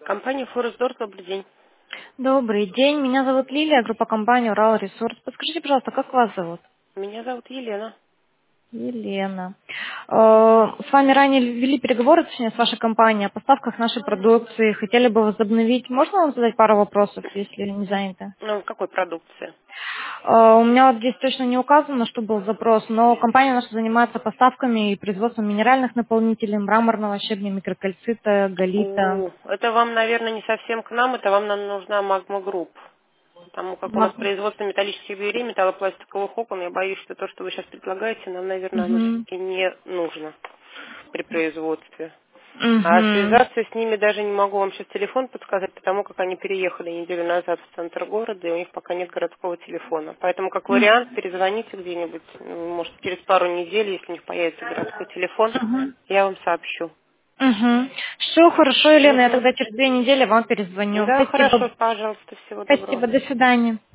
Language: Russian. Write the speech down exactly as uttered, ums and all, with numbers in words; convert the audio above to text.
Компания Форестдор, добрый день. Добрый день, меня зовут Лилия, группа компании Урал Ресурс. Подскажите, пожалуйста, как вас зовут? Меня зовут Елена. Елена. Э, С вами ранее вели переговоры, точнее, с вашей компанией о поставках нашей продукции. Хотели бы возобновить. Можно вам задать пару вопросов, если не заняты? Ну, какой продукции? Э, У меня вот здесь точно не указано, что был запрос, но компания наша занимается поставками и производством минеральных наполнителей, мраморного щебня, микрокальцита, галита. У, это вам, наверное, не совсем к нам, это вам нам нужна Магма Групп. Потому как у нас Маг- производство металлических дверей, металлопластиковых окон, я боюсь, что то, что вы сейчас предлагаете, нам, наверное, оно Мгм. все-таки не нужно при производстве. А Мгм. связаться с ними даже не могу вам сейчас телефон подсказать, потому как они переехали неделю назад в центр города, и у них пока нет городского телефона. Поэтому, как вариант, перезвоните где-нибудь, ну, может, через пару недель, если у них появится городской телефон, Мгм. я вам сообщу. Угу. Все хорошо, Елена, я Мгм. тогда через две недели вам перезвоню. Да, хорошо, Спасибо. пожалуйста, всего доброго. Спасибо, до свидания.